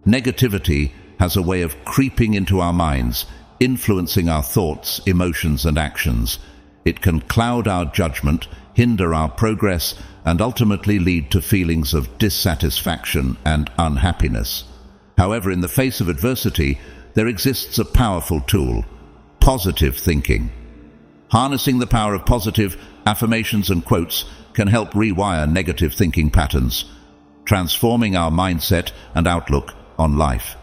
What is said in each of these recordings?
Negativity has a way of creeping into our minds, influencing our thoughts, emotions, and actions. It can cloud our judgment, hinder our progress, and ultimately lead to feelings of dissatisfaction and unhappiness. However, in the face of adversity, there exists a powerful tool: positive thinking. Harnessing the power of positive affirmations and quotes can help rewire negative thinking patterns, transforming our mindset and outlook on life.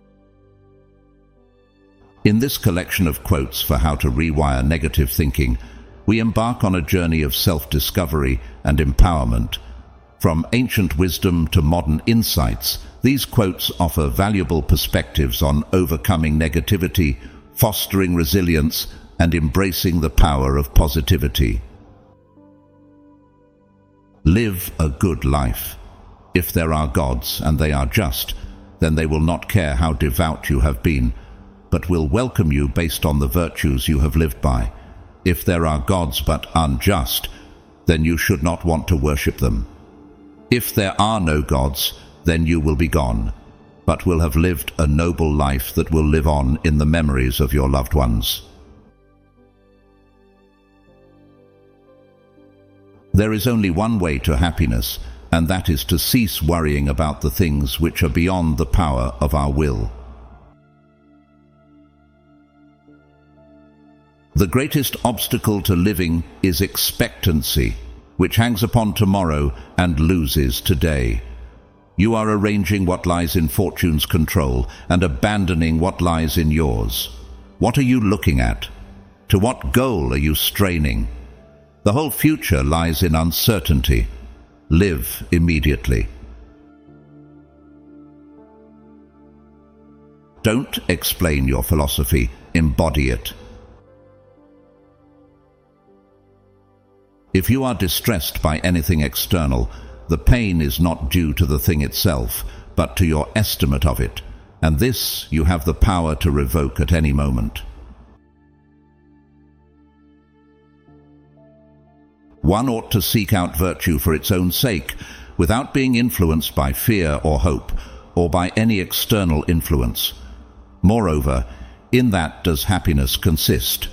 In this collection of quotes for how to rewire negative thinking, we embark on a journey of self-discovery and empowerment. From ancient wisdom to modern insights, these quotes offer valuable perspectives on overcoming negativity, fostering resilience, and embracing the power of positivity. Live a good life. If there are gods, and they are just, then they will not care how devout you have been, but will welcome you based on the virtues you have lived by. If there are gods but unjust, then you should not want to worship them. If there are no gods, then you will be gone, but will have lived a noble life that will live on in the memories of your loved ones. There is only one way to happiness, and that is to cease worrying about the things which are beyond the power of our will. The greatest obstacle to living is expectancy, which hangs upon tomorrow and loses today. You are arranging what lies in fortune's control and abandoning what lies in yours. What are you looking at? To what goal are you straining? The whole future lies in uncertainty. Live immediately. Don't explain your philosophy, embody it. If you are distressed by anything external, the pain is not due to the thing itself, but to your estimate of it, and this you have the power to revoke at any moment. One ought to seek out virtue for its own sake, without being influenced by fear or hope, or by any external influence. Moreover, in that does happiness consist.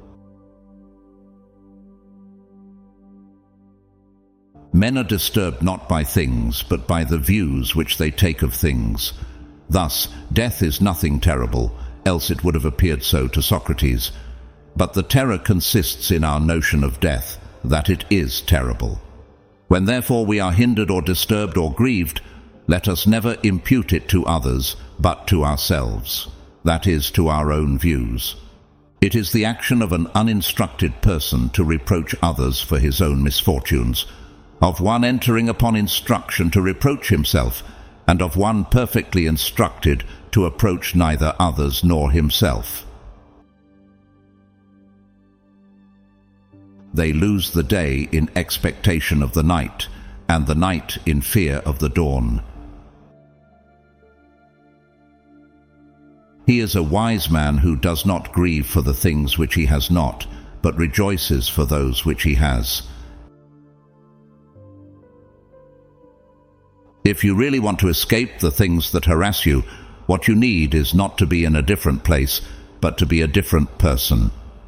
Men are disturbed not by things, but by the views which they take of things. Thus, death is nothing terrible, else it would have appeared so to Socrates. But the terror consists in our notion of death, that it is terrible. When therefore we are hindered or disturbed or grieved, let us never impute it to others, but to ourselves, that is, to our own views. It is the action of an uninstructed person to reproach others for his own misfortunes, of one entering upon instruction to reproach himself, and of one perfectly instructed to approach neither others nor himself. They lose the day in expectation of the night, and the night in fear of the dawn. He is a wise man who does not grieve for the things which he has not, but rejoices for those which he has. If you really want to escape the things that harass you, what you need is not to be in a different place, but to be a different person.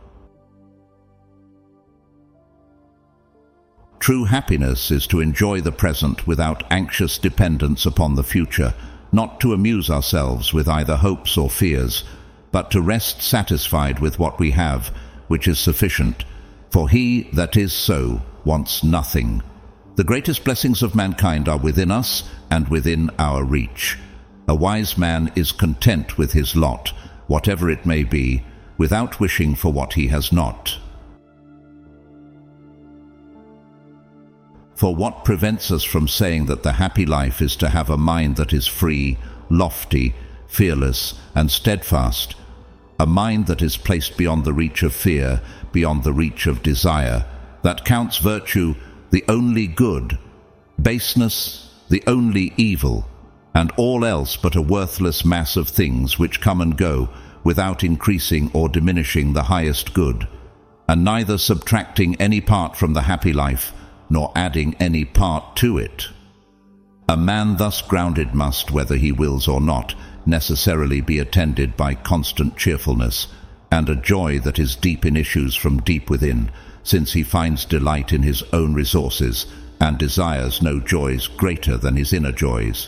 True happiness is to enjoy the present without anxious dependence upon the future, not to amuse ourselves with either hopes or fears, but to rest satisfied with what we have, which is sufficient. For he that is so wants nothing. The greatest blessings of mankind are within us and within our reach. A wise man is content with his lot, whatever it may be, without wishing for what he has not. For what prevents us from saying that the happy life is to have a mind that is free, lofty, fearless, and steadfast, a mind that is placed beyond the reach of fear, beyond the reach of desire, that counts virtue the only good, baseness the only evil, and all else but a worthless mass of things which come and go without increasing or diminishing the highest good, and neither subtracting any part from the happy life, nor adding any part to it. A man thus grounded must, whether he wills or not, necessarily be attended by constant cheerfulness, and a joy that is deep in issues from deep within, since he finds delight in his own resources, and desires no joys greater than his inner joys.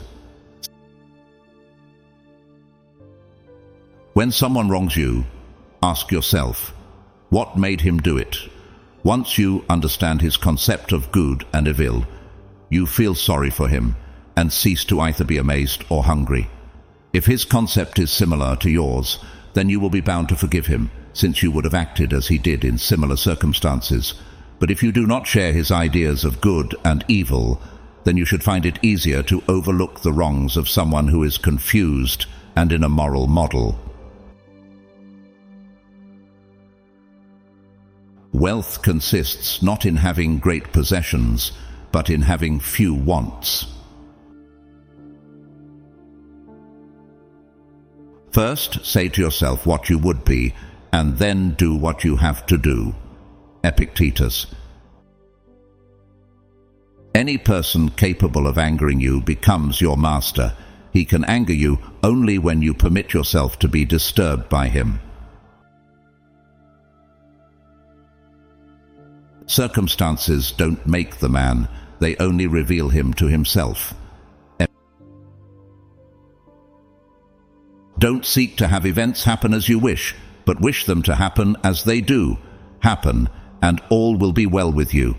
When someone wrongs you, ask yourself, what made him do it? Once you understand his concept of good and evil, you feel sorry for him, and cease to either be amazed or hungry. If his concept is similar to yours, then you will be bound to forgive him, since you would have acted as he did in similar circumstances. But if you do not share his ideas of good and evil, then you should find it easier to overlook the wrongs of someone who is confused and in a moral model. Wealth consists not in having great possessions, but in having few wants. First, say to yourself what you would be, and then do what you have to do. Epictetus. Any person capable of angering you becomes your master. He can anger you only when you permit yourself to be disturbed by him. Circumstances don't make the man, they only reveal him to himself. Don't seek to have events happen as you wish, but wish them to happen as they do happen, and all will be well with you.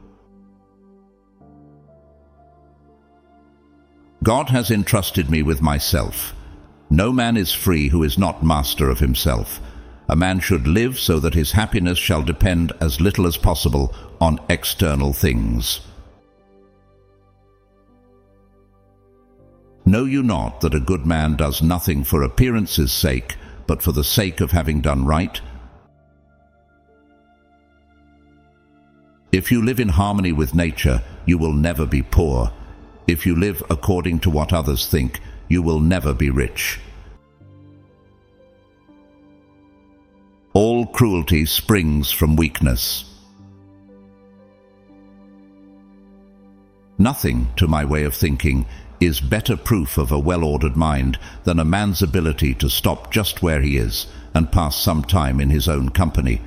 God has entrusted me with myself. No man is free who is not master of himself. A man should live so that his happiness shall depend as little as possible on external things. Know you not that a good man does nothing for appearance's sake, but for the sake of having done right? If you live in harmony with nature, you will never be poor. If you live according to what others think, you will never be rich. All cruelty springs from weakness. Nothing, to my way of thinking, is better proof of a well-ordered mind than a man's ability to stop just where he is and pass some time in his own company.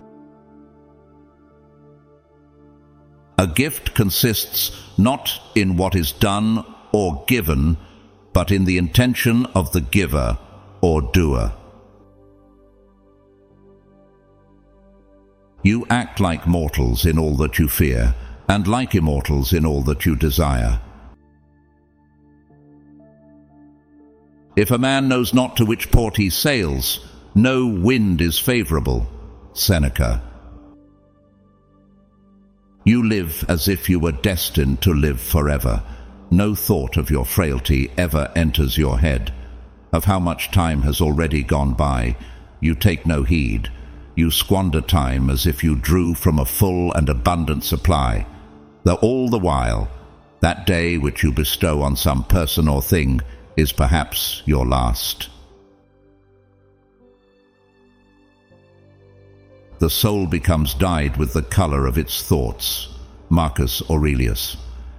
A gift consists not in what is done or given, but in the intention of the giver or doer. You act like mortals in all that you fear, and like immortals in all that you desire. If a man knows not to which port he sails, no wind is favorable. Seneca. You live as if you were destined to live forever. No thought of your frailty ever enters your head. Of how much time has already gone by, you take no heed. You squander time as if you drew from a full and abundant supply, though all the while, that day which you bestow on some person or thing is perhaps your last. The soul becomes dyed with the color of its thoughts. Marcus Aurelius.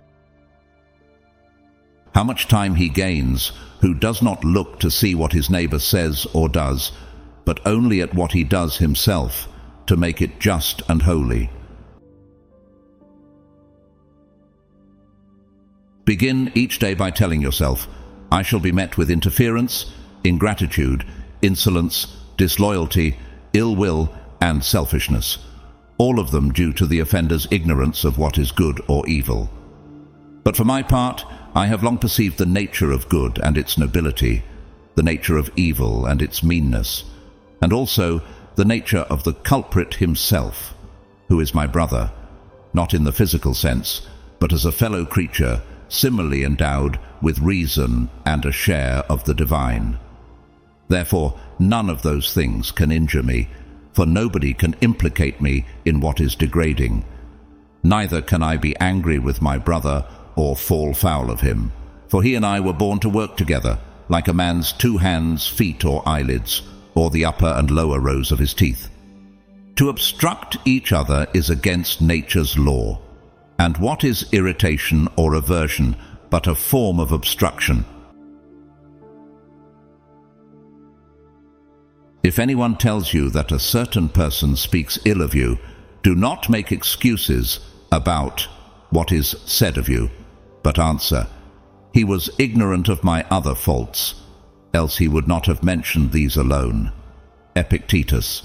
How much time he gains who does not look to see what his neighbor says or does, but only at what he does himself to make it just and holy. Begin each day by telling yourself, I shall be met with interference, ingratitude, insolence, disloyalty, ill will, and selfishness, all of them due to the offender's ignorance of what is good or evil. But for my part, I have long perceived the nature of good and its nobility, the nature of evil and its meanness, and also the nature of the culprit himself, who is my brother, not in the physical sense, but as a fellow creature similarly endowed with reason and a share of the divine. Therefore, none of those things can injure me, for nobody can implicate me in what is degrading. Neither can I be angry with my brother or fall foul of him, for he and I were born to work together, like a man's 2 hands, feet, or eyelids, or the upper and lower rows of his teeth. To obstruct each other is against nature's law, and what is irritation or aversion but a form of obstruction. If anyone tells you that a certain person speaks ill of you, do not make excuses about what is said of you, but answer, "He was ignorant of my other faults, else he would not have mentioned these alone." Epictetus.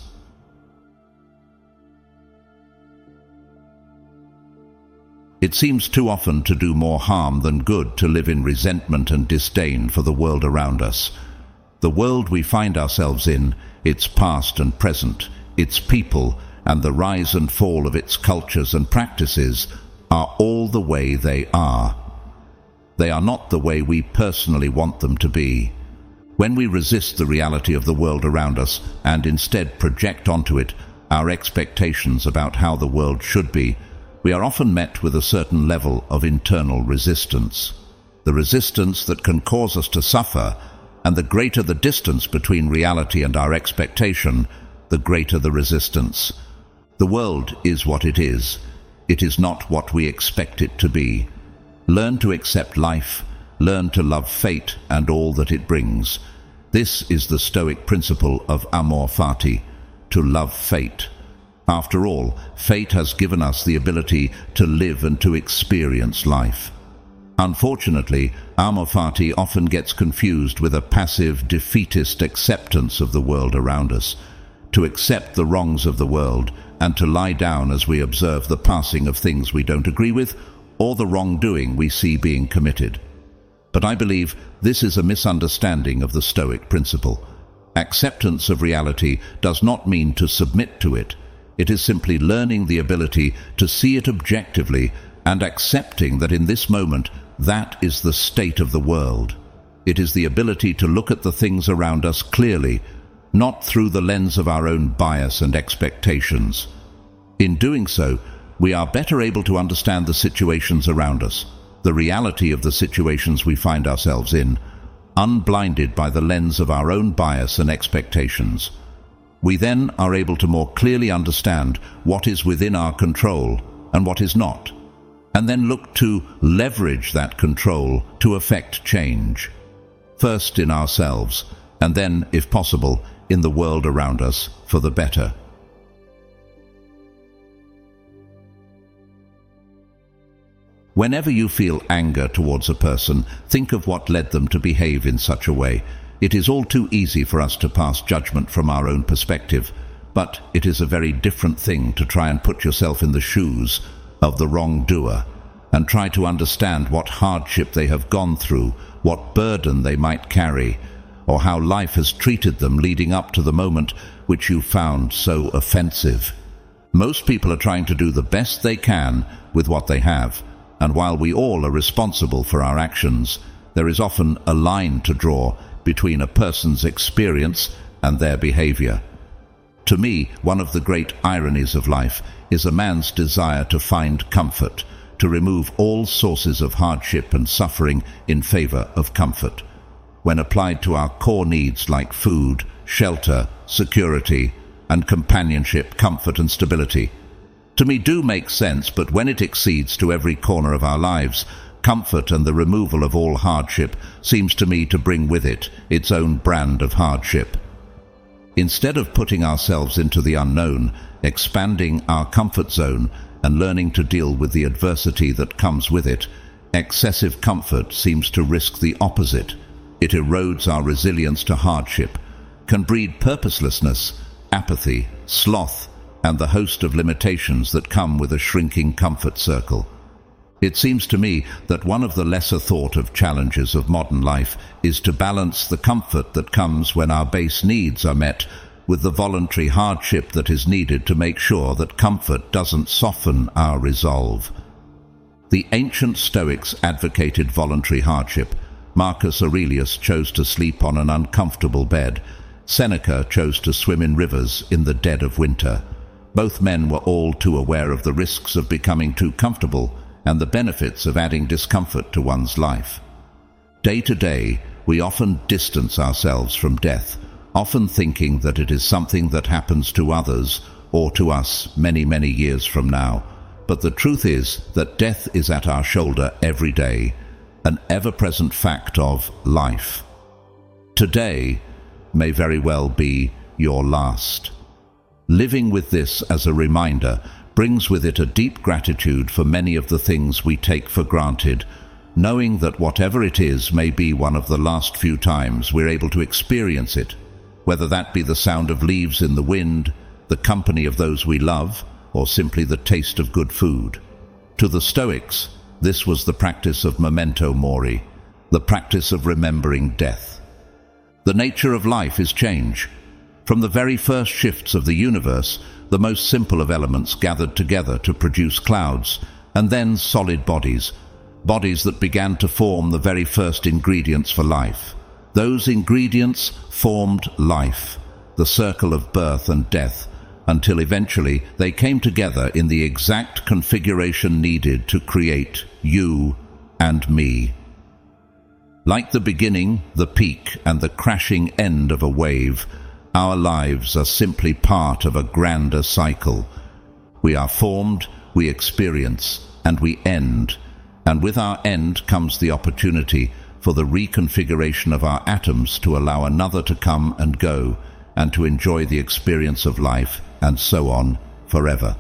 It seems too often to do more harm than good to live in resentment and disdain for the world around us. The world we find ourselves in, its past and present, its people, and the rise and fall of its cultures and practices are all the way they are. They are not the way we personally want them to be. When we resist the reality of the world around us and instead project onto it our expectations about how the world should be, we are often met with a certain level of internal resistance. The resistance that can cause us to suffer, and the greater the distance between reality and our expectation, the greater the resistance. The world is what it is. It is not what we expect it to be. Learn to accept life. Learn to love fate and all that it brings. This is the Stoic principle of amor fati, to love fate. After all, fate has given us the ability to live and to experience life. Unfortunately, amor fati often gets confused with a passive, defeatist acceptance of the world around us. To accept the wrongs of the world and to lie down as we observe the passing of things we don't agree with or the wrongdoing we see being committed. But I believe this is a misunderstanding of the Stoic principle. Acceptance of reality does not mean to submit to it. It is simply learning the ability to see it objectively and accepting that in this moment that is the state of the world. It is the ability to look at the things around us clearly, not through the lens of our own bias and expectations. In doing so, we are better able to understand the situations around us, the reality of the situations we find ourselves in, unblinded by the lens of our own bias and expectations. We then are able to more clearly understand what is within our control and what is not, and then look to leverage that control to effect change, first in ourselves, and then, if possible, in the world around us for the better. Whenever you feel anger towards a person, think of what led them to behave in such a way. It is all too easy for us to pass judgment from our own perspective, but it is a very different thing to try and put yourself in the shoes of the wrongdoer and try to understand what hardship they have gone through, what burden they might carry, or how life has treated them leading up to the moment which you found so offensive. Most people are trying to do the best they can with what they have, and while we all are responsible for our actions, there is often a line to draw between a person's experience and their behavior. To me, one of the great ironies of life is a man's desire to find comfort, to remove all sources of hardship and suffering in favor of comfort. When applied to our core needs like food, shelter, security, and companionship, comfort and stability, to me do make sense, but when it exceeds to every corner of our lives, comfort and the removal of all hardship seems to me to bring with it its own brand of hardship. Instead of putting ourselves into the unknown, expanding our comfort zone, and learning to deal with the adversity that comes with it, excessive comfort seems to risk the opposite. It erodes our resilience to hardship, can breed purposelessness, apathy, sloth, and the host of limitations that come with a shrinking comfort circle. It seems to me that one of the lesser thought of challenges of modern life is to balance the comfort that comes when our base needs are met with the voluntary hardship that is needed to make sure that comfort doesn't soften our resolve. The ancient Stoics advocated voluntary hardship. Marcus Aurelius chose to sleep on an uncomfortable bed. Seneca chose to swim in rivers in the dead of winter. Both men were all too aware of the risks of becoming too comfortable and the benefits of adding discomfort to one's life. Day to day, we often distance ourselves from death, often thinking that it is something that happens to others or to us many, many years from now. But the truth is that death is at our shoulder every day. an ever-present fact of life. Today may very well be your last. Living with this as a reminder brings with it a deep gratitude for many of the things we take for granted, knowing that whatever it is may be one of the last few times we're able to experience it, whether that be the sound of leaves in the wind, the company of those we love, or simply the taste of good food. To the Stoics, this was the practice of memento mori, the practice of remembering death. The nature of life is change. From the very first shifts of the universe, the most simple of elements gathered together to produce clouds, and then solid bodies that began to form the very first ingredients for life. Those ingredients formed life, the circle of birth and death, until eventually they came together in the exact configuration needed to create you and me. Like the beginning, the peak, and the crashing end of a wave, our lives are simply part of a grander cycle. We are formed, we experience, and we end. And with our end comes the opportunity for the reconfiguration of our atoms to allow another to come and go, and to enjoy the experience of life, and so on, forever.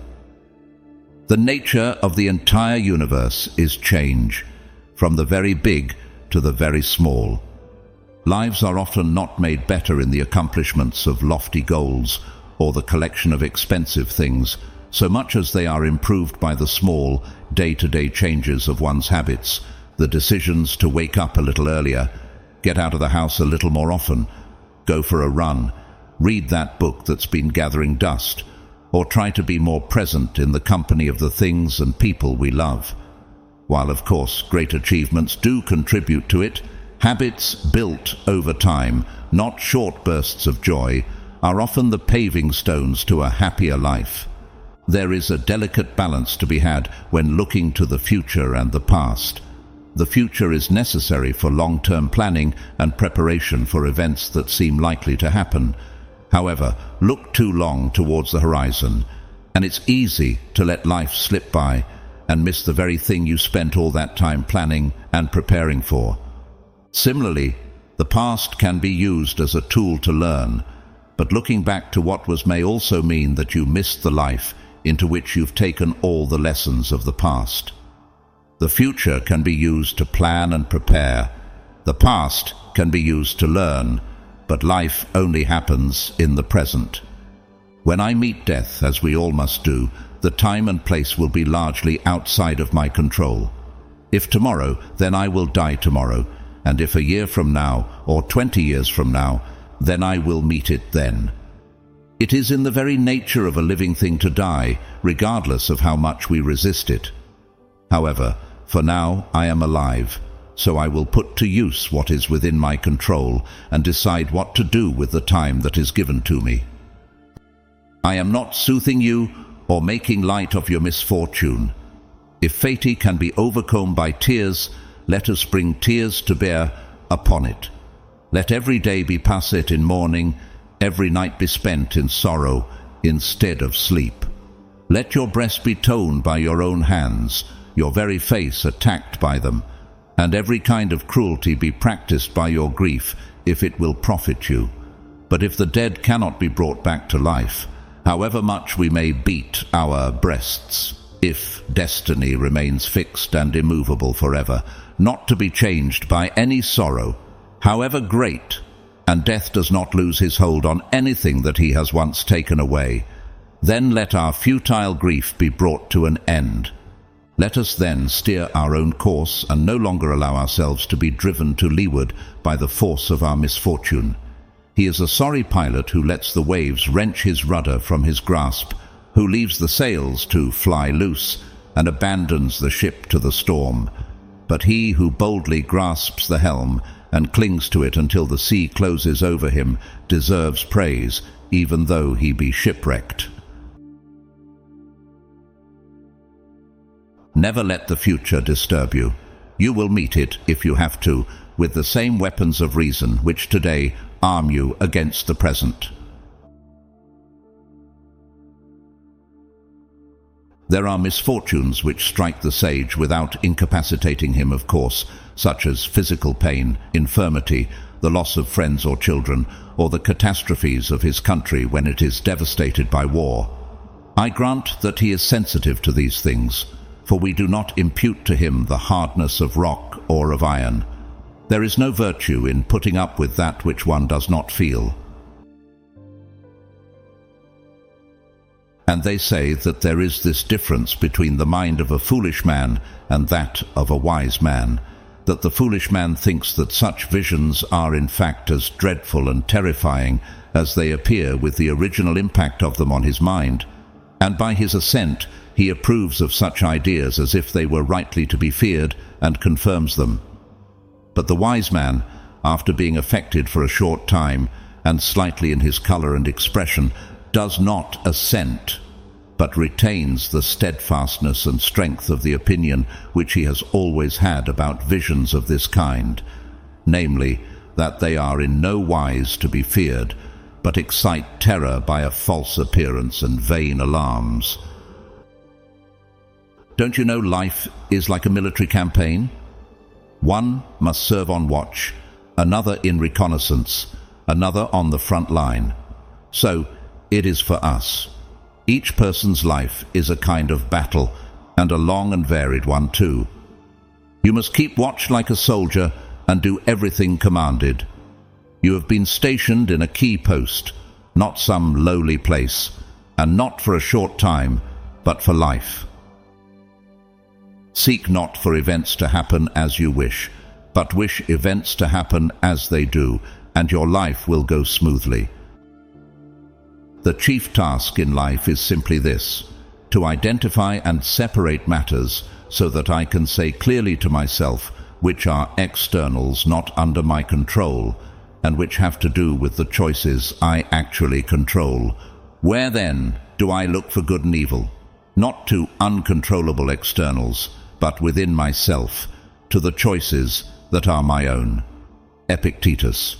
The nature of the entire universe is change, from the very big to the very small. Lives are often not made better in the accomplishments of lofty goals or the collection of expensive things, so much as they are improved by the small, day-to-day changes of one's habits, the decisions to wake up a little earlier, get out of the house a little more often, go for a run, read that book that's been gathering dust, or try to be more present in the company of the things and people we love. While, of course, great achievements do contribute to it, habits built over time, not short bursts of joy, are often the paving stones to a happier life. There is a delicate balance to be had when looking to the future and the past. The future is necessary for long-term planning and preparation for events that seem likely to happen. However, look too long towards the horizon, and it's easy to let life slip by and miss the very thing you spent all that time planning and preparing for. Similarly, the past can be used as a tool to learn, but looking back to what was may also mean that you missed the life into which you've taken all the lessons of the past. The future can be used to plan and prepare. The past can be used to learn, but life only happens in the present. When I meet death, as we all must do, the time and place will be largely outside of my control. If tomorrow, then I will die tomorrow, and if a year from now, or 20 years from now, then I will meet it then. It is in the very nature of a living thing to die, regardless of how much we resist it. However, for now I am alive, so I will put to use what is within my control and decide what to do with the time that is given to me. I am not soothing you or making light of your misfortune. If fate can be overcome by tears, let us bring tears to bear upon it. Let every day be passed in mourning, every night be spent in sorrow instead of sleep. Let your breast be torn by your own hands, your very face attacked by them, and every kind of cruelty be practiced by your grief, if it will profit you. But if the dead cannot be brought back to life, however much we may beat our breasts, if destiny remains fixed and immovable forever, not to be changed by any sorrow, however great, and death does not lose his hold on anything that he has once taken away, then let our futile grief be brought to an end. Let us then steer our own course and no longer allow ourselves to be driven to leeward by the force of our misfortune. He is a sorry pilot who lets the waves wrench his rudder from his grasp, who leaves the sails to fly loose and abandons the ship to the storm. But he who boldly grasps the helm and clings to it until the sea closes over him deserves praise, even though he be shipwrecked. Never let the future disturb you. You will meet it, if you have to, with the same weapons of reason which today arm you against the present. There are misfortunes which strike the sage without incapacitating him, of course, such as physical pain, infirmity, the loss of friends or children, or the catastrophes of his country when it is devastated by war. I grant that he is sensitive to these things, for we do not impute to him the hardness of rock or of iron. There is no virtue in putting up with that which one does not feel. And they say that there is this difference between the mind of a foolish man and that of a wise man, that the foolish man thinks that such visions are in fact as dreadful and terrifying as they appear with the original impact of them on his mind, and by his assent he approves of such ideas as if they were rightly to be feared, and confirms them. But the wise man, after being affected for a short time, and slightly in his colour and expression, does not assent, but retains the steadfastness and strength of the opinion which he has always had about visions of this kind, namely, that they are in no wise to be feared, but excite terror by a false appearance and vain alarms. Don't you know life is like a military campaign? One must serve on watch, another in reconnaissance, another on the front line. So it is for us. Each person's life is a kind of battle, and a long and varied one too. You must keep watch like a soldier and do everything commanded. You have been stationed in a key post, not some lowly place, and not for a short time, but for life. Seek not for events to happen as you wish, but wish events to happen as they do, and your life will go smoothly. The chief task in life is simply this: to identify and separate matters so that I can say clearly to myself which are externals not under my control, and which have to do with the choices I actually control. Where then do I look for good and evil? Not to uncontrollable externals, but within myself, to the choices that are my own. Epictetus.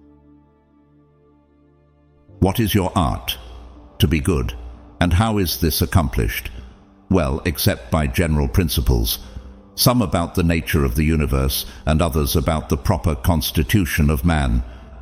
What is your art? To be good. And how is this accomplished? Well, except by general principles, some about the nature of the universe, and others about the proper constitution of man.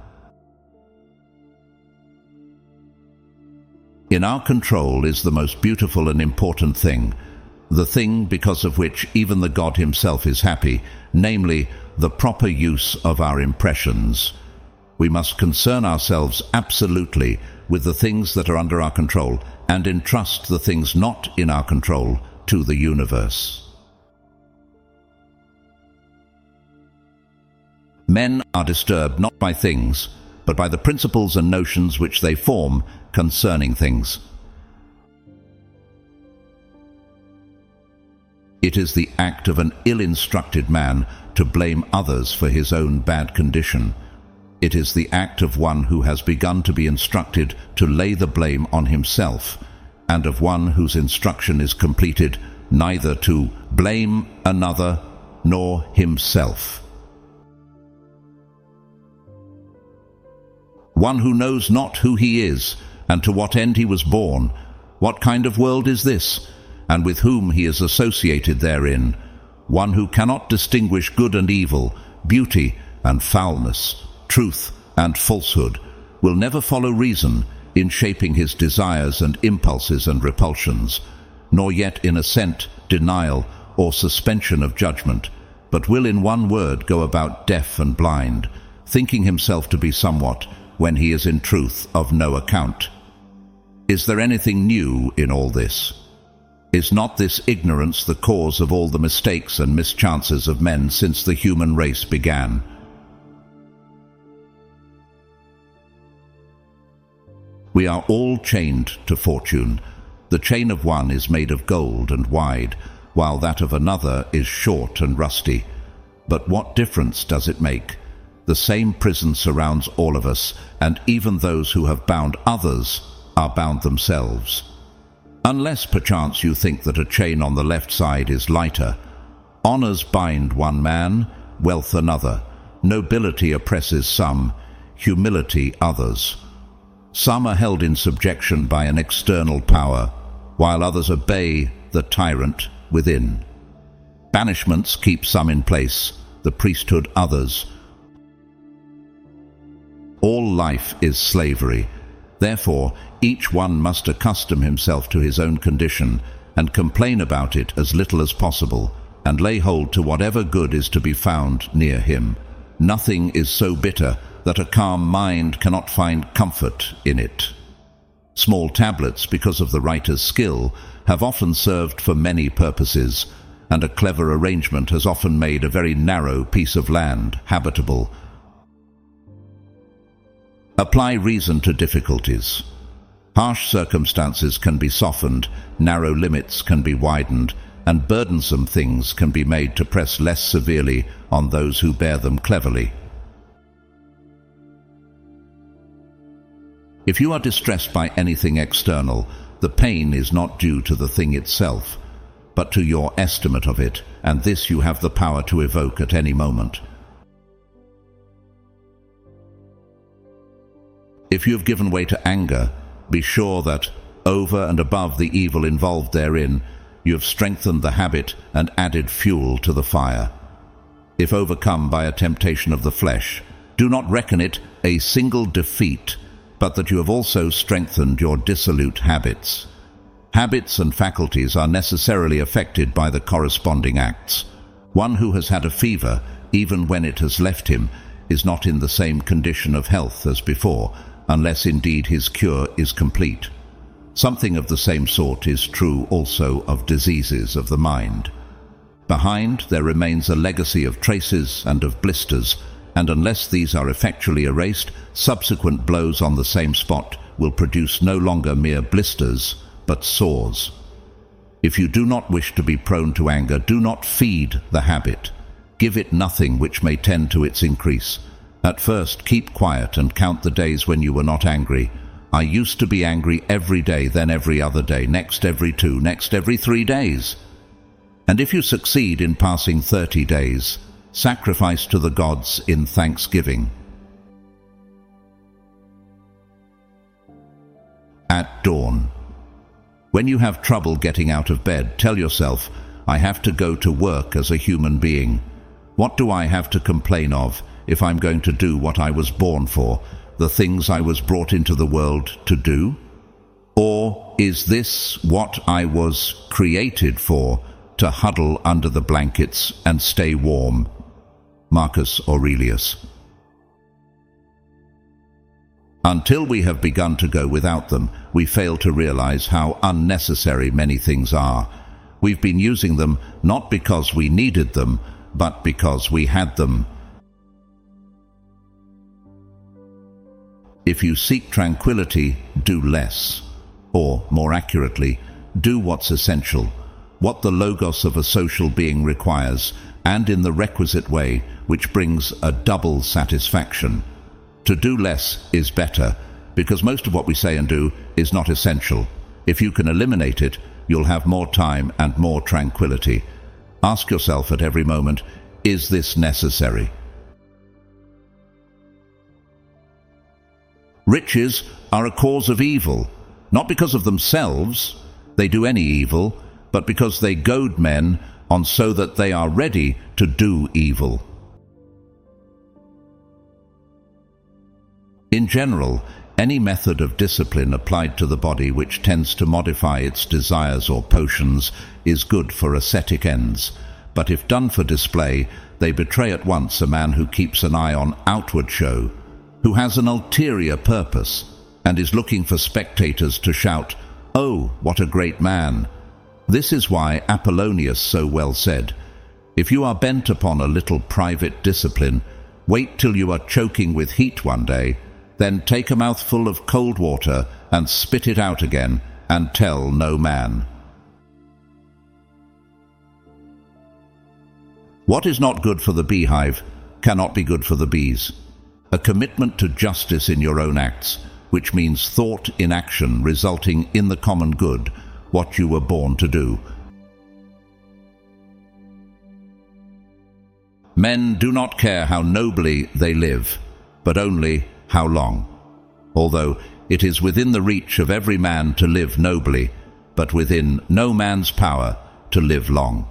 In our control is the most beautiful and important thing, the thing because of which even the God himself is happy, namely, the proper use of our impressions. We must concern ourselves absolutely with the things that are under our control, and entrust the things not in our control to the universe. Men are disturbed not by things, but by the principles and notions which they form concerning things. It is the act of an ill-instructed man to blame others for his own bad condition. It is the act of one who has begun to be instructed to lay the blame on himself, and of one whose instruction is completed neither to blame another nor himself. One who knows not who he is, and to what end he was born. What kind of world is this, and with whom he is associated therein? One who cannot distinguish good and evil, beauty and foulness, truth and falsehood, will never follow reason in shaping his desires and impulses and repulsions, nor yet in assent, denial, or suspension of judgment, but will in one word go about deaf and blind, thinking himself to be somewhat, when he is in truth of no account. Is there anything new in all this? Is not this ignorance the cause of all the mistakes and mischances of men since the human race began? We are all chained to fortune. The chain of one is made of gold and wide, while that of another is short and rusty. But what difference does it make? The same prison surrounds all of us, and even those who have bound others are bound themselves. Unless perchance you think that a chain on the left side is lighter. Honours bind one man, wealth another. Nobility oppresses some, humility others. Some are held in subjection by an external power, while others obey the tyrant within. Banishments keep some in place, the priesthood others. All life is slavery. Therefore, each one must accustom himself to his own condition and complain about it as little as possible, and lay hold to whatever good is to be found near him. Nothing is so bitter that a calm mind cannot find comfort in it. Small tablets, because of the writer's skill, have often served for many purposes, and a clever arrangement has often made a very narrow piece of land habitable. Apply reason to difficulties. Harsh circumstances can be softened, narrow limits can be widened, and burdensome things can be made to press less severely on those who bear them cleverly. If you are distressed by anything external, the pain is not due to the thing itself, but to your estimate of it, and this you have the power to evoke at any moment. If you have given way to anger, be sure that, over and above the evil involved therein, you have strengthened the habit and added fuel to the fire. If overcome by a temptation of the flesh, do not reckon it a single defeat, but that you have also strengthened your dissolute habits. Habits and faculties are necessarily affected by the corresponding acts. One who has had a fever, even when it has left him, is not in the same condition of health as before, unless indeed his cure is complete. Something of the same sort is true also of diseases of the mind. Behind there remains a legacy of traces and of blisters, and unless these are effectually erased, subsequent blows on the same spot will produce no longer mere blisters, but sores. If you do not wish to be prone to anger, do not feed the habit. Give it nothing which may tend to its increase. At first, keep quiet and count the days when you were not angry. I used to be angry every day, then every other day, next every 2, next every 3 days. And if you succeed in passing 30 days, sacrifice to the gods in thanksgiving. At dawn. When you have trouble getting out of bed, tell yourself, I have to go to work as a human being. What do I have to complain of if I'm going to do what I was born for, the things I was brought into the world to do? Or is this what I was created for, to huddle under the blankets and stay warm? Marcus Aurelius. Until we have begun to go without them, we fail to realize how unnecessary many things are. We've been using them not because we needed them, but because we had them. If you seek tranquility, do less. Or, more accurately, do what's essential, what the logos of a social being requires, and in the requisite way, which brings a double satisfaction. To do less is better, because most of what we say and do is not essential. If you can eliminate it, you'll have more time and more tranquility. Ask yourself at every moment, is this necessary? Riches are a cause of evil, not because of themselves, they do any evil, but because they goad men on so that they are ready to do evil. In general, any method of discipline applied to the body which tends to modify its desires or potions is good for ascetic ends, but if done for display, they betray at once a man who keeps an eye on outward show, who has an ulterior purpose, and is looking for spectators to shout, "Oh, what a great man!" This is why Apollonius so well said, "If you are bent upon a little private discipline, wait till you are choking with heat one day, then take a mouthful of cold water and spit it out again, and tell no man." What is not good for the beehive cannot be good for the bees. A commitment to justice in your own acts, which means thought in action resulting in the common good, what you were born to do. Men do not care how nobly they live, but only how long. Although it is within the reach of every man to live nobly, but within no man's power to live long.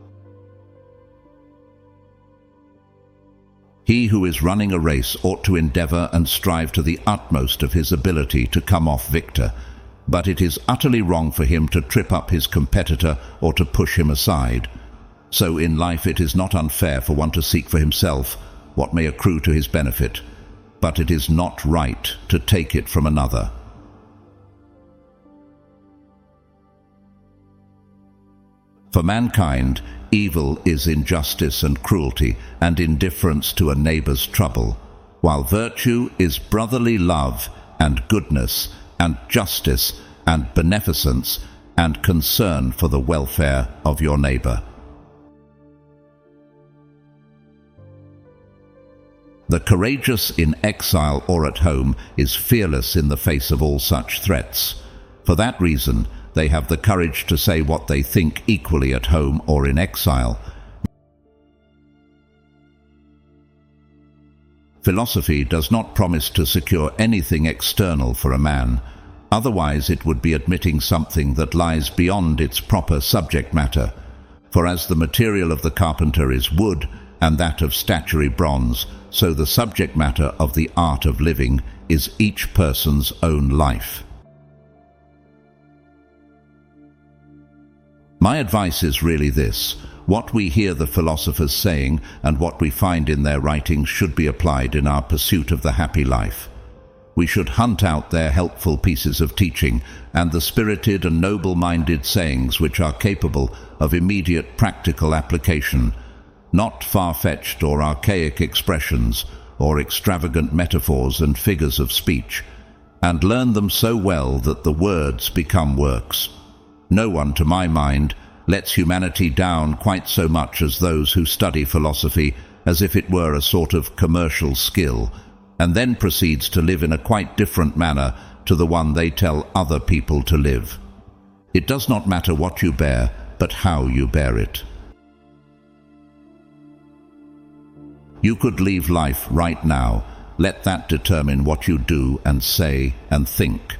He who is running a race ought to endeavour and strive to the utmost of his ability to come off victor, but it is utterly wrong for him to trip up his competitor or to push him aside. So in life it is not unfair for one to seek for himself what may accrue to his benefit, but it is not right to take it from another. For mankind, evil is injustice and cruelty and indifference to a neighbour's trouble, while virtue is brotherly love and goodness and justice and beneficence and concern for the welfare of your neighbour. The courageous in exile or at home is fearless in the face of all such threats. For that reason, they have the courage to say what they think equally at home or in exile. Philosophy does not promise to secure anything external for a man, otherwise it would be admitting something that lies beyond its proper subject matter. For as the material of the carpenter is wood, and that of statuary bronze, so the subject matter of the art of living is each person's own life. My advice is really this: what we hear the philosophers saying and what we find in their writings should be applied in our pursuit of the happy life. We should hunt out their helpful pieces of teaching and the spirited and noble-minded sayings which are capable of immediate practical application, not far-fetched or archaic expressions or extravagant metaphors and figures of speech, and learn them so well that the words become works. No one, to my mind, lets humanity down quite so much as those who study philosophy as if it were a sort of commercial skill, and then proceeds to live in a quite different manner to the one they tell other people to live. It does not matter what you bear, but how you bear it. You could leave life right now. Let that determine what you do and say and think.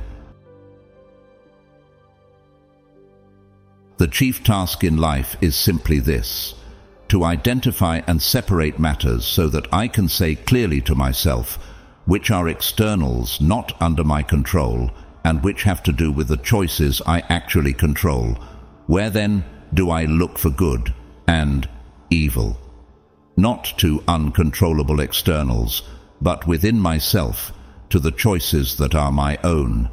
The chief task in life is simply this: to identify and separate matters so that I can say clearly to myself which are externals not under my control and which have to do with the choices I actually control. Where then do I look for good and evil? Not to uncontrollable externals, but within myself, to the choices that are my own.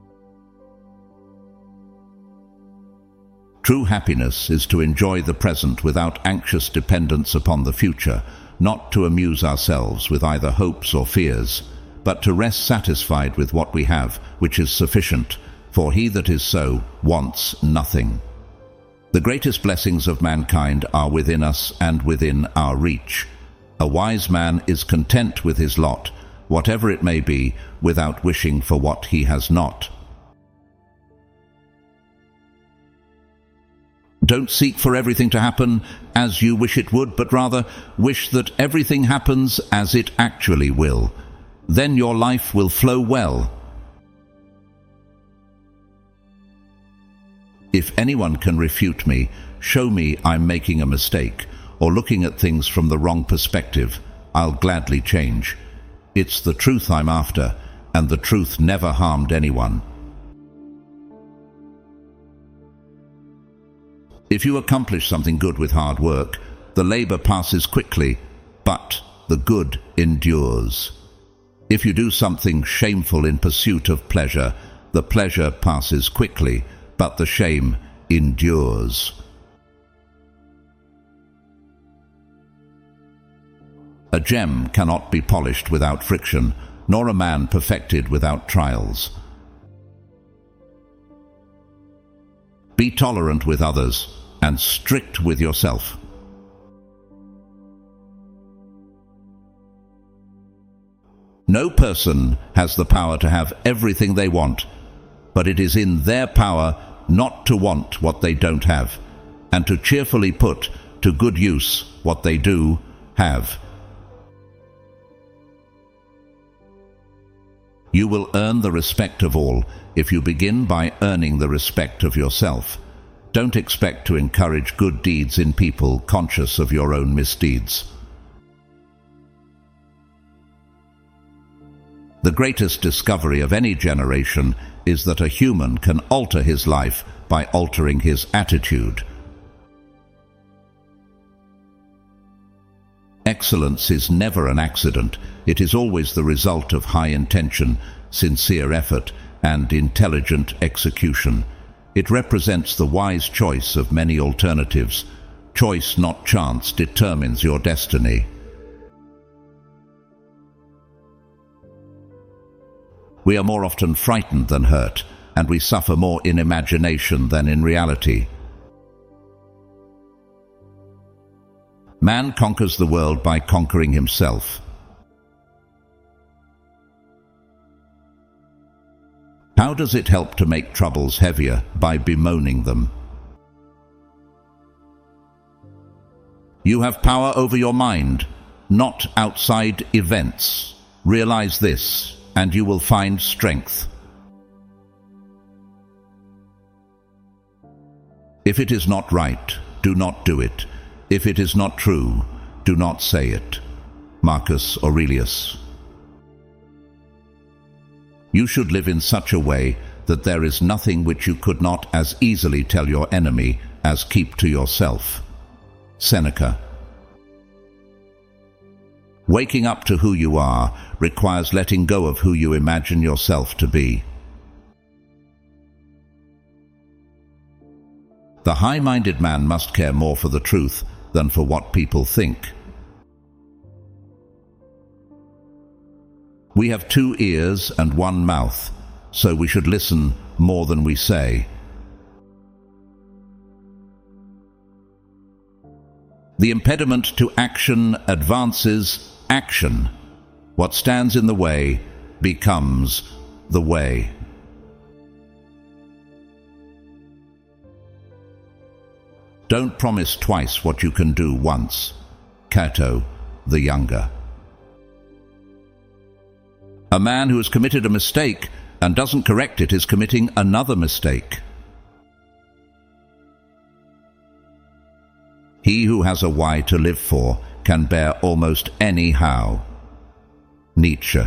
True happiness is to enjoy the present without anxious dependence upon the future, not to amuse ourselves with either hopes or fears, but to rest satisfied with what we have, which is sufficient, for he that is so wants nothing. The greatest blessings of mankind are within us and within our reach. A wise man is content with his lot, whatever it may be, without wishing for what he has not. Don't seek for everything to happen as you wish it would, but rather wish that everything happens as it actually will. Then your life will flow well. If anyone can refute me, show me I'm making a mistake, or looking at things from the wrong perspective, I'll gladly change. It's the truth I'm after, and the truth never harmed anyone. If you accomplish something good with hard work, the labor passes quickly, but the good endures. If you do something shameful in pursuit of pleasure, the pleasure passes quickly, but the shame endures. A gem cannot be polished without friction, nor a man perfected without trials. Be tolerant with others and strict with yourself. No person has the power to have everything they want, but it is in their power not to want what they don't have, and to cheerfully put to good use what they do have. You will earn the respect of all if you begin by earning the respect of yourself. Don't expect to encourage good deeds in people conscious of your own misdeeds. The greatest discovery of any generation is that a human can alter his life by altering his attitude. Excellence is never an accident. It is always the result of high intention, sincere effort, and intelligent execution. It represents the wise choice of many alternatives. Choice, not chance, determines your destiny. We are more often frightened than hurt, and we suffer more in imagination than in reality. Man conquers the world by conquering himself. How does it help to make troubles heavier? By bemoaning them. You have power over your mind, not outside events. Realize this, and you will find strength. If it is not right, do not do it. If it is not true, do not say it. Marcus Aurelius. You should live in such a way that there is nothing which you could not as easily tell your enemy as keep to yourself. Seneca. Waking up to who you are requires letting go of who you imagine yourself to be. The high-minded man must care more for the truth than for what people think. We have 2 ears and 1 mouth, so we should listen more than we say. The impediment to action advances action. What stands in the way becomes the way. Don't promise twice what you can do once. Cato the Younger. A man who has committed a mistake and doesn't correct it is committing another mistake. He who has a why to live for can bear almost any how. Nietzsche.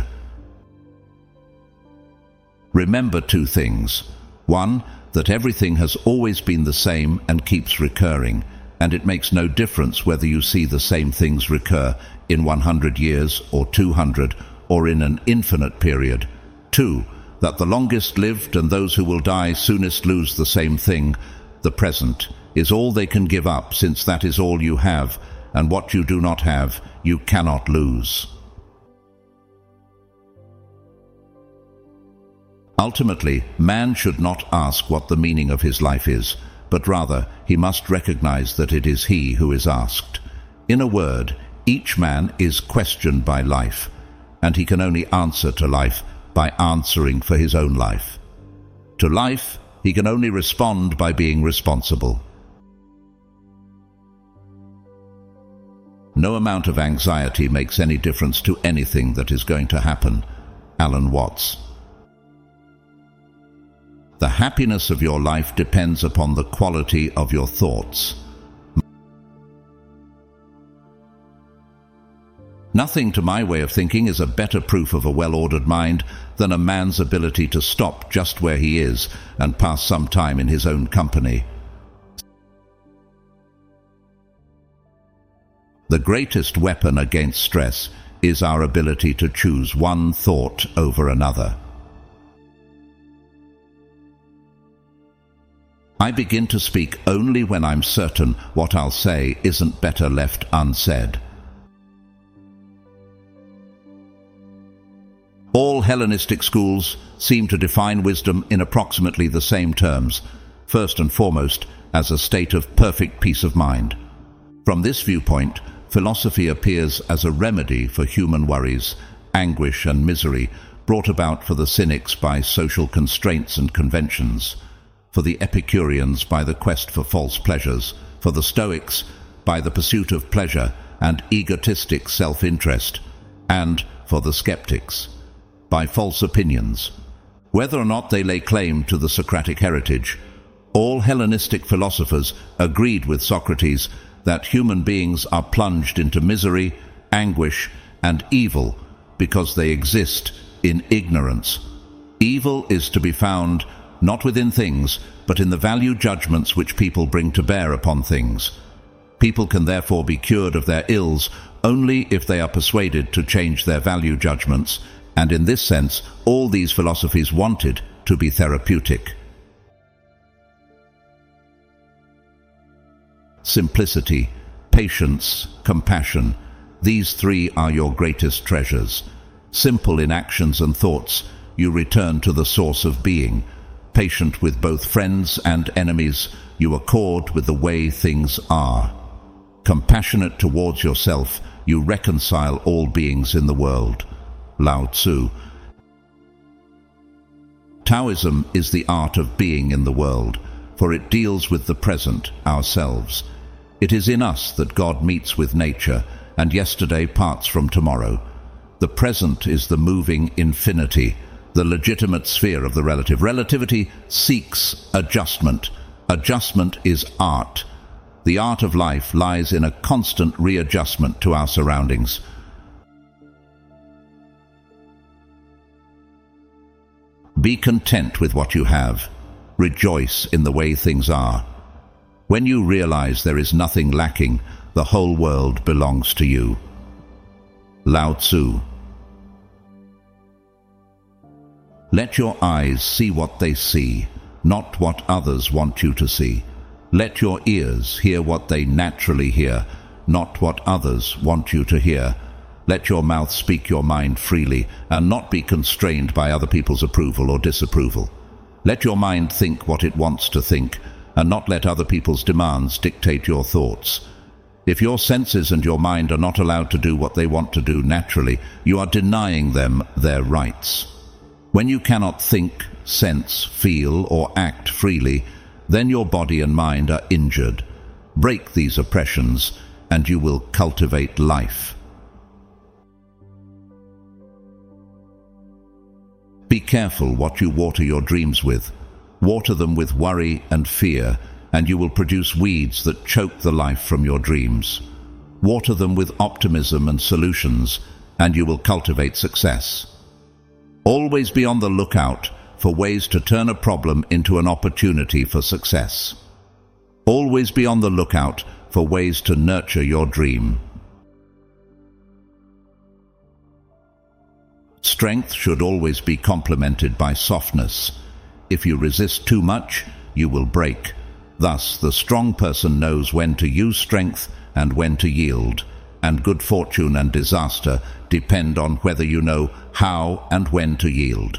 Remember 2 things. 1, that everything has always been the same and keeps recurring, and it makes no difference whether you see the same things recur in 100 years or 200 or in an infinite period. 2, that the longest lived and those who will die soonest lose the same thing. The present is all they can give up, since that is all you have, and what you do not have, you cannot lose. Ultimately, man should not ask what the meaning of his life is, but rather he must recognize that it is he who is asked. In a word, each man is questioned by life, and he can only answer to life by answering for his own life. To life, he can only respond by being responsible. No amount of anxiety makes any difference to anything that is going to happen. Alan Watts. The happiness of your life depends upon the quality of your thoughts. Nothing, to my way of thinking, is a better proof of a well-ordered mind than a man's ability to stop just where he is and pass some time in his own company. The greatest weapon against stress is our ability to choose one thought over another. I begin to speak only when I'm certain what I'll say isn't better left unsaid. All Hellenistic schools seem to define wisdom in approximately the same terms, first and foremost as a state of perfect peace of mind. From this viewpoint, philosophy appears as a remedy for human worries, anguish and misery brought about for the cynics by social constraints and conventions, for the Epicureans by the quest for false pleasures, for the Stoics by the pursuit of pleasure and egotistic self-interest, and for the skeptics by false opinions. Whether or not they lay claim to the Socratic heritage, all Hellenistic philosophers agreed with Socrates that human beings are plunged into misery, anguish, and evil because they exist in ignorance. Evil is to be found not within things, but in the value judgments which people bring to bear upon things. People can therefore be cured of their ills only if they are persuaded to change their value judgments, and in this sense all these philosophies wanted to be therapeutic. Simplicity, patience, compassion, these three are your greatest treasures. Simple in actions and thoughts, you return to the source of being. Patient with both friends and enemies, you accord with the way things are. Compassionate towards yourself, you reconcile all beings in the world. Lao Tzu. Taoism is the art of being in the world, for it deals with the present, ourselves. It is in us that God meets with nature, and yesterday parts from tomorrow. The present is the moving infinity, the legitimate sphere of the relative. Relativity seeks adjustment. Adjustment is art. The art of life lies in a constant readjustment to our surroundings. Be content with what you have. Rejoice in the way things are. When you realize there is nothing lacking, the whole world belongs to you. Lao Tzu. Let your eyes see what they see, not what others want you to see. Let your ears hear what they naturally hear, not what others want you to hear. Let your mouth speak your mind freely, and not be constrained by other people's approval or disapproval. Let your mind think what it wants to think, and not let other people's demands dictate your thoughts. If your senses and your mind are not allowed to do what they want to do naturally, you are denying them their rights. When you cannot think, sense, feel, or act freely, then your body and mind are injured. Break these oppressions, and you will cultivate life. Be careful what you water your dreams with. Water them with worry and fear, and you will produce weeds that choke the life from your dreams. Water them with optimism and solutions, and you will cultivate success. Always be on the lookout for ways to turn a problem into an opportunity for success. Always be on the lookout for ways to nurture your dream. Strength should always be complemented by softness. If you resist too much, you will break. Thus, the strong person knows when to use strength and when to yield, and good fortune and disaster depend on whether you know how and when to yield.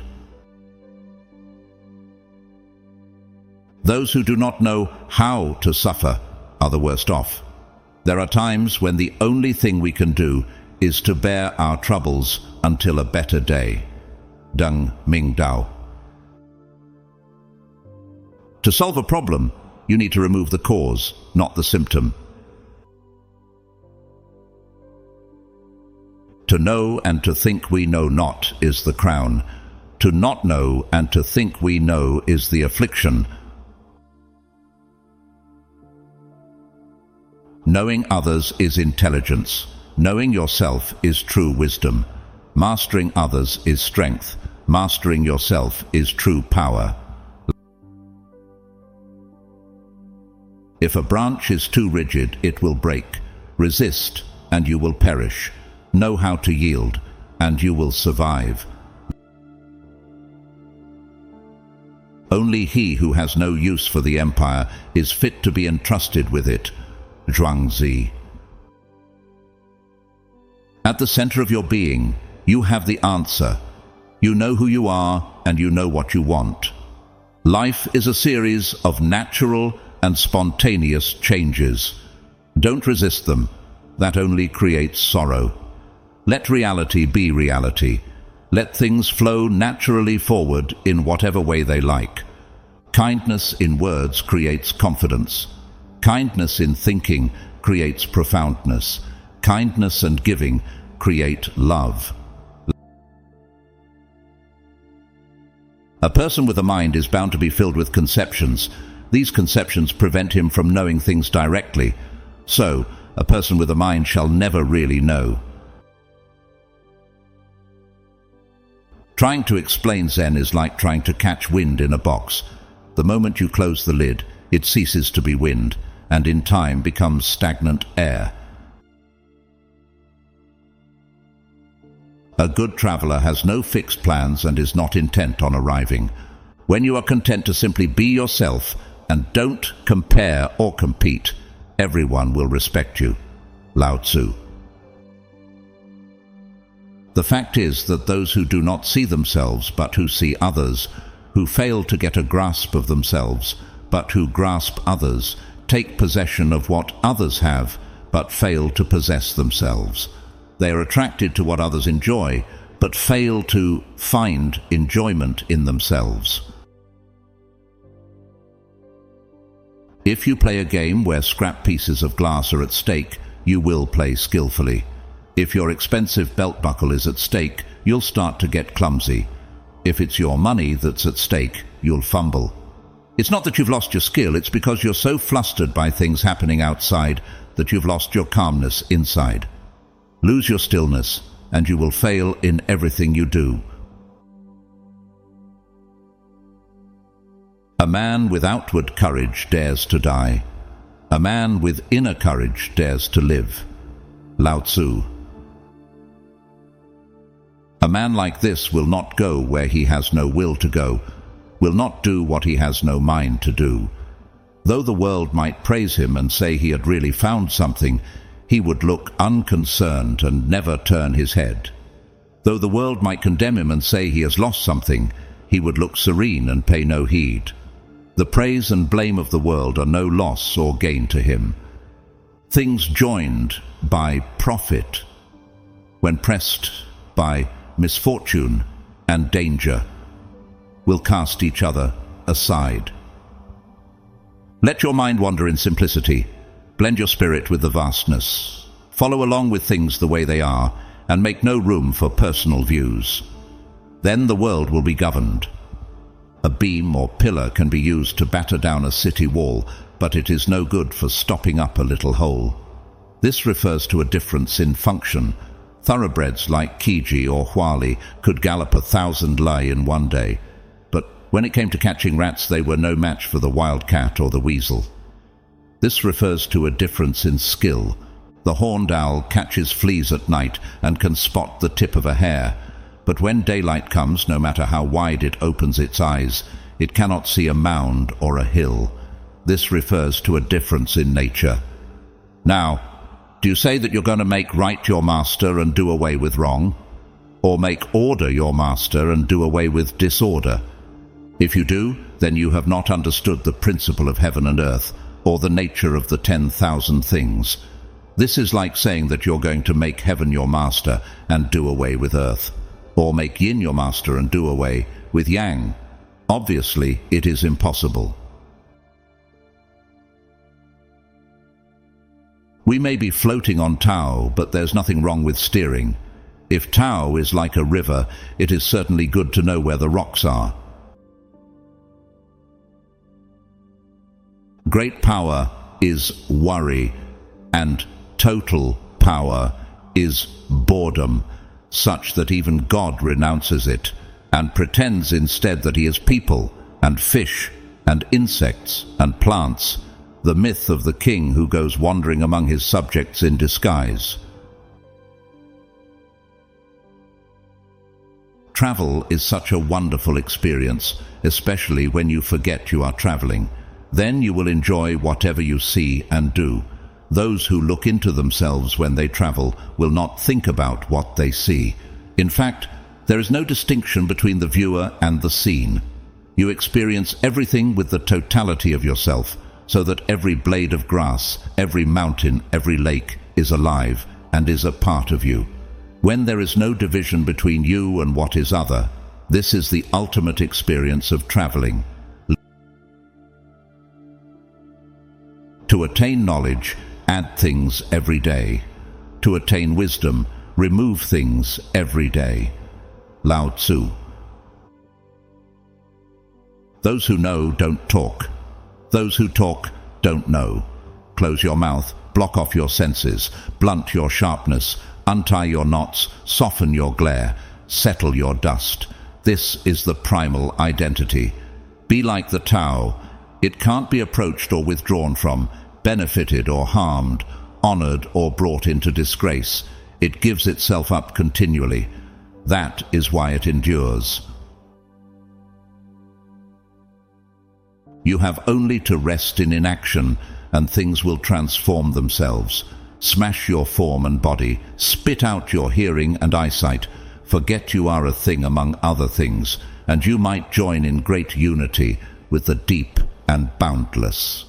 Those who do not know how to suffer are the worst off. There are times when the only thing we can do is to bear our troubles until a better day. Deng Mingdao. To solve a problem, you need to remove the cause, not the symptom. To know and to think we know not is the crown. To not know and to think we know is the affliction. Knowing others is intelligence. Knowing yourself is true wisdom. Mastering others is strength. Mastering yourself is true power. If a branch is too rigid, it will break. Resist, and you will perish. Know how to yield, and you will survive. Only he who has no use for the empire is fit to be entrusted with it. Zhuangzi. At the center of your being, you have the answer. You know who you are, and you know what you want. Life is a series of natural and spontaneous changes. Don't resist them. That only creates sorrow. Let reality be reality. Let things flow naturally forward in whatever way they like. Kindness in words creates confidence. Kindness in thinking creates profoundness. Kindness and giving create love. A person with a mind is bound to be filled with conceptions. These conceptions prevent him from knowing things directly. So, a person with a mind shall never really know. Trying to explain Zen is like trying to catch wind in a box. The moment you close the lid, it ceases to be wind, and in time becomes stagnant air. A good traveler has no fixed plans and is not intent on arriving. When you are content to simply be yourself and don't compare or compete, everyone will respect you. Lao Tzu. The fact is that those who do not see themselves but who see others, who fail to get a grasp of themselves but who grasp others, take possession of what others have but fail to possess themselves. They are attracted to what others enjoy but fail to find enjoyment in themselves. If you play a game where scrap pieces of glass are at stake, you will play skillfully. If your expensive belt buckle is at stake, you'll start to get clumsy. If it's your money that's at stake, you'll fumble. It's not that you've lost your skill, it's because you're so flustered by things happening outside that you've lost your calmness inside. Lose your stillness, and you will fail in everything you do. A man with outward courage dares to die. A man with inner courage dares to live. Lao Tzu. A man like this will not go where he has no will to go, will not do what he has no mind to do. Though the world might praise him and say he had really found something, he would look unconcerned and never turn his head. Though the world might condemn him and say he has lost something, he would look serene and pay no heed. The praise and blame of the world are no loss or gain to him. Things joined by profit, when pressed by misfortune and danger, will cast each other aside. Let your mind wander in simplicity. Blend your spirit with the vastness. Follow along with things the way they are, and make no room for personal views. Then the world will be governed. A beam or pillar can be used to batter down a city wall, but it is no good for stopping up a little hole. This refers to a difference in function. Thoroughbreds like Kiji or Huali could gallop 1,000 li in one day, but when it came to catching rats, they were no match for the wildcat or the weasel. This refers to a difference in skill. The horned owl catches fleas at night and can spot the tip of a hair, but when daylight comes, no matter how wide it opens its eyes, it cannot see a mound or a hill. This refers to a difference in nature. Now, do you say that you're going to make right your master and do away with wrong? Or make order your master and do away with disorder? If you do, then you have not understood the principle of heaven and earth, or the nature of the 10,000 things. This is like saying that you're going to make heaven your master and do away with earth, or make yin your master and do away with yang. Obviously, it is impossible. We may be floating on Tao, but there's nothing wrong with steering. If Tao is like a river, it is certainly good to know where the rocks are. Great power is worry, and total power is boredom, such that even God renounces it, and pretends instead that he is people, and fish, and insects, and plants, the myth of the king who goes wandering among his subjects in disguise. Travel is such a wonderful experience, especially when you forget you are traveling. Then you will enjoy whatever you see and do. Those who look into themselves when they travel will not think about what they see. In fact, there is no distinction between the viewer and the seen. You experience everything with the totality of yourself, so that every blade of grass, every mountain, every lake is alive and is a part of you. When there is no division between you and what is other, this is the ultimate experience of traveling. To attain knowledge, add things every day. To attain wisdom, remove things every day. Lao Tzu. Those who know don't talk. Those who talk don't know. Close your mouth, block off your senses, blunt your sharpness, untie your knots, soften your glare, settle your dust. This is the primal identity. Be like the Tao. It can't be approached or withdrawn from, benefited or harmed, honored or brought into disgrace. It gives itself up continually. That is why it endures. You have only to rest in inaction, and things will transform themselves. Smash your form and body, spit out your hearing and eyesight, forget you are a thing among other things, and you might join in great unity with the deep and boundless.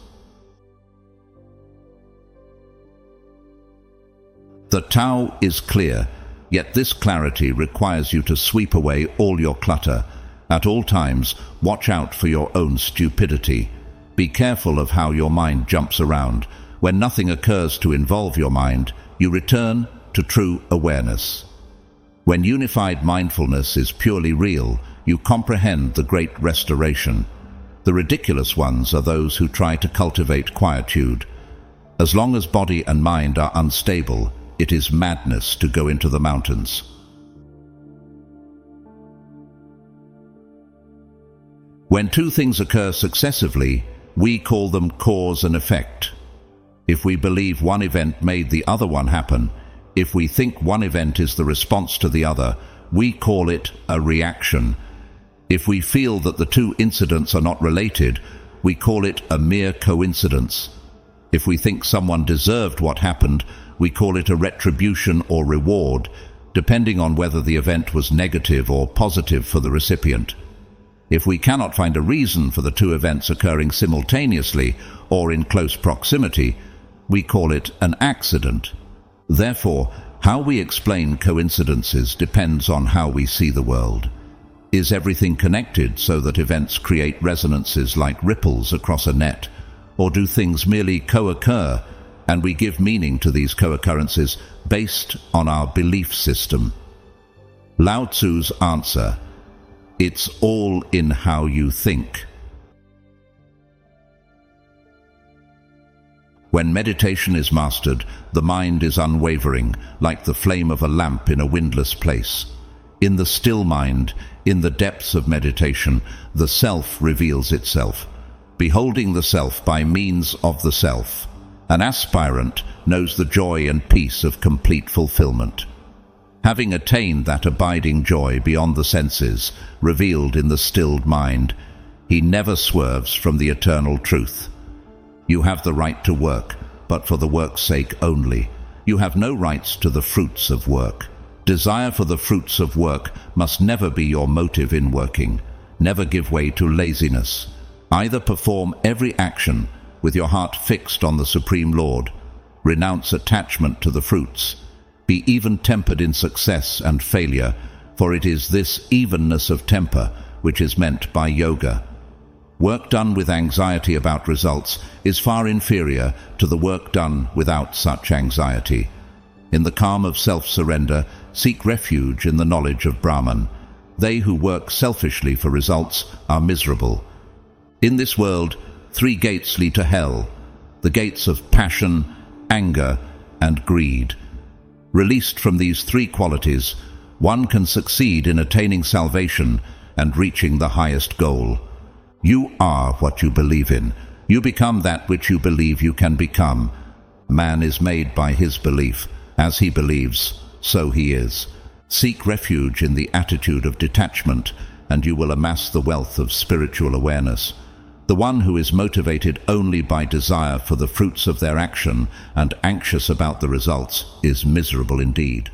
The Tao is clear, yet this clarity requires you to sweep away all your clutter. At all times, watch out for your own stupidity. Be careful of how your mind jumps around. When nothing occurs to involve your mind, you return to true awareness. When unified mindfulness is purely real, you comprehend the great restoration. The ridiculous ones are those who try to cultivate quietude. As long as body and mind are unstable, it is madness to go into the mountains. When two things occur successively, we call them cause and effect. If we believe one event made the other one happen, if we think one event is the response to the other, we call it a reaction. If we feel that the two incidents are not related, we call it a mere coincidence. If we think someone deserved what happened, we call it a retribution or reward, depending on whether the event was negative or positive for the recipient. If we cannot find a reason for the two events occurring simultaneously or in close proximity, we call it an accident. Therefore, how we explain coincidences depends on how we see the world. Is everything connected so that events create resonances like ripples across a net? Or do things merely co-occur, and we give meaning to these co-occurrences based on our belief system? Lao Tzu's answer: it's all in how you think. When meditation is mastered, the mind is unwavering, like the flame of a lamp in a windless place. In the still mind, in the depths of meditation, the self reveals itself. Beholding the self by means of the self, an aspirant knows the joy and peace of complete fulfillment. Having attained that abiding joy beyond the senses, revealed in the stilled mind, he never swerves from the eternal truth. You have the right to work, but for the work's sake only. You have no rights to the fruits of work. Desire for the fruits of work must never be your motive in working. Never give way to laziness. Either perform every action with your heart fixed on the Supreme Lord. Renounce attachment to the fruits. Be even-tempered in success and failure, for it is this evenness of temper which is meant by yoga. Work done with anxiety about results is far inferior to the work done without such anxiety. In the calm of self-surrender, seek refuge in the knowledge of Brahman. They who work selfishly for results are miserable. In this world, 3 gates lead to hell: the gates of passion, anger, and greed. Released from these 3 qualities, one can succeed in attaining salvation and reaching the highest goal. You are what you believe in. You become that which you believe you can become. Man is made by his belief. As he believes, so he is. Seek refuge in the attitude of detachment, and you will amass the wealth of spiritual awareness. The one who is motivated only by desire for the fruits of their action and anxious about the results is miserable indeed.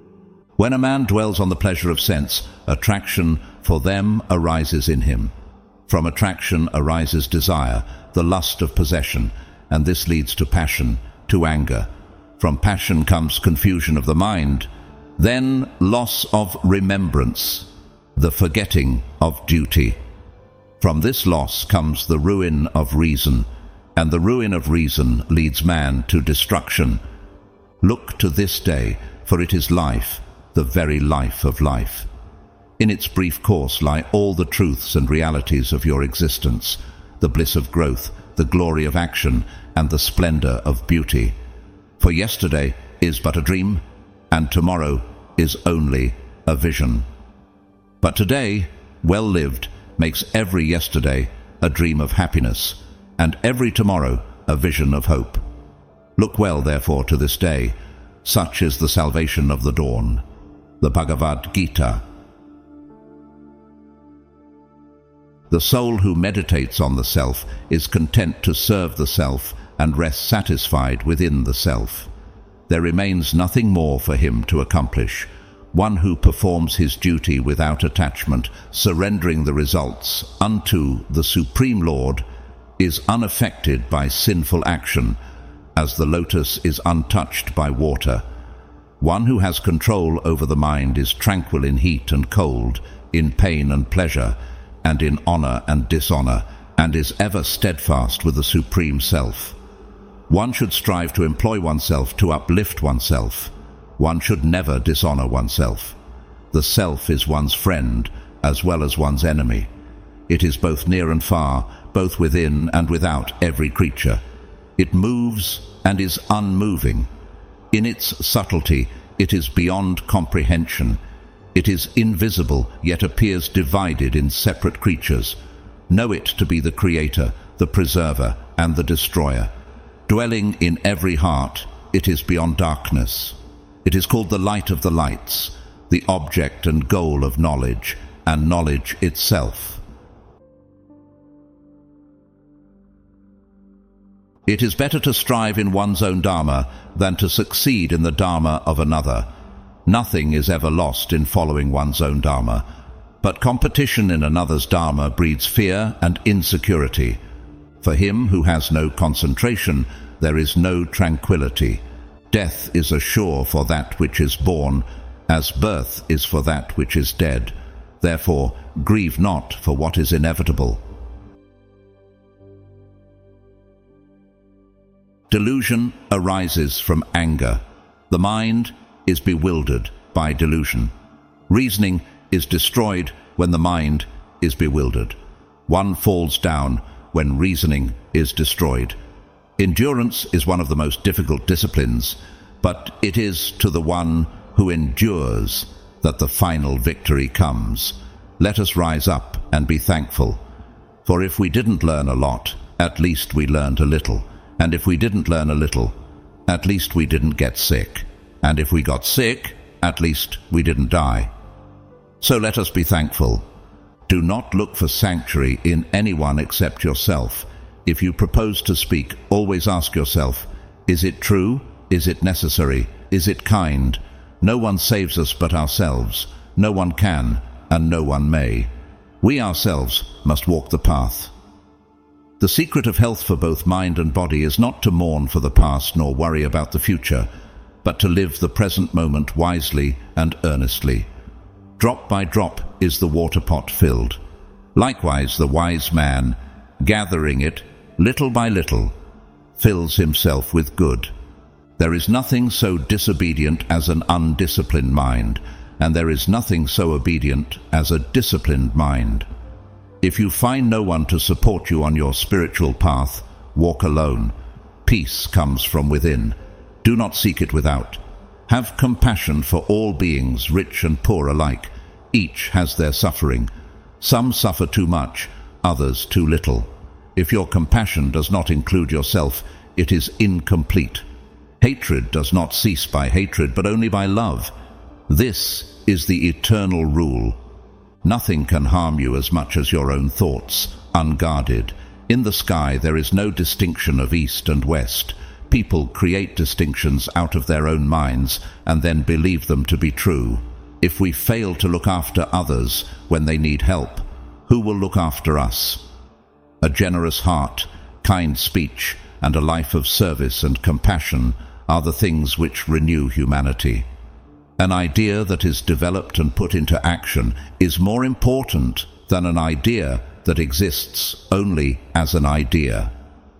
When a man dwells on the pleasure of sense, attraction for them arises in him. From attraction arises desire, the lust of possession, and this leads to passion, to anger. From passion comes confusion of the mind, then loss of remembrance, the forgetting of duty. From this loss comes the ruin of reason, and the ruin of reason leads man to destruction. Look to this day, for it is life, the very life of life. In its brief course lie all the truths and realities of your existence, the bliss of growth, the glory of action, and the splendor of beauty. For yesterday is but a dream, and tomorrow is only a vision. But today, well lived, makes every yesterday a dream of happiness, and every tomorrow a vision of hope. Look well, therefore, to this day. Such is the salvation of the dawn. The Bhagavad Gita. The soul who meditates on the self is content to serve the self and rests satisfied within the self. There remains nothing more for him to accomplish. One who performs his duty without attachment, surrendering the results unto the Supreme Lord, is unaffected by sinful action, as the lotus is untouched by water. One who has control over the mind is tranquil in heat and cold, in pain and pleasure, and in honor and dishonor, and is ever steadfast with the Supreme Self. One should strive to employ oneself to uplift oneself. One should never dishonor oneself. The self is one's friend as well as one's enemy. It is both near and far, both within and without every creature. It moves and is unmoving. In its subtlety, it is beyond comprehension. It is invisible, yet appears divided in separate creatures. Know it to be the Creator, the Preserver, and the Destroyer. Dwelling in every heart, it is beyond darkness. It is called the light of the lights, the object and goal of knowledge, and knowledge itself. It is better to strive in one's own dharma than to succeed in the dharma of another. Nothing is ever lost in following one's own dharma, but competition in another's dharma breeds fear and insecurity. For him who has no concentration, there is no tranquility. Death is a shore for that which is born, as birth is for that which is dead. Therefore, grieve not for what is inevitable. Delusion arises from anger. The mind is bewildered by delusion. Reasoning is destroyed when the mind is bewildered. One falls down when reasoning is destroyed. Endurance is one of the most difficult disciplines, but it is to the one who endures that the final victory comes. Let us rise up and be thankful. For if we didn't learn a lot, at least we learned a little. And if we didn't learn a little, at least we didn't get sick. And if we got sick, at least we didn't die. So let us be thankful. Do not look for sanctuary in anyone except yourself. If you propose to speak, always ask yourself, is it true? Is it necessary? Is it kind? No one saves us but ourselves. No one can, and no one may. We ourselves must walk the path. The secret of health for both mind and body is not to mourn for the past nor worry about the future, but to live the present moment wisely and earnestly. Drop by drop is the water pot filled. Likewise the wise man, gathering it little by little, fills himself with good. There is nothing so disobedient as an undisciplined mind, and there is nothing so obedient as a disciplined mind. If you find no one to support you on your spiritual path, walk alone. Peace comes from within. Do not seek it without. Have compassion for all beings, rich and poor alike. Each has their suffering. Some suffer too much, others too little. If your compassion does not include yourself, it is incomplete. Hatred does not cease by hatred, but only by love. This is the eternal rule. Nothing can harm you as much as your own thoughts, unguarded. In the sky there is no distinction of east and west. People create distinctions out of their own minds and then believe them to be true. If we fail to look after others when they need help, who will look after us? A generous heart, kind speech, and a life of service and compassion are the things which renew humanity. An idea that is developed and put into action is more important than an idea that exists only as an idea.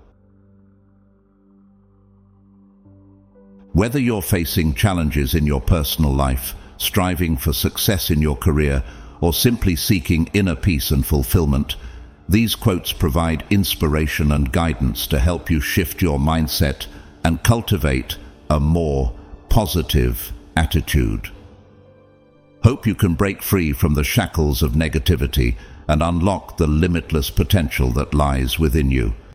Whether you're facing challenges in your personal life, striving for success in your career, or simply seeking inner peace and fulfillment, these quotes provide inspiration and guidance to help you shift your mindset and cultivate a more positive attitude. Hope you can break free from the shackles of negativity and unlock the limitless potential that lies within you.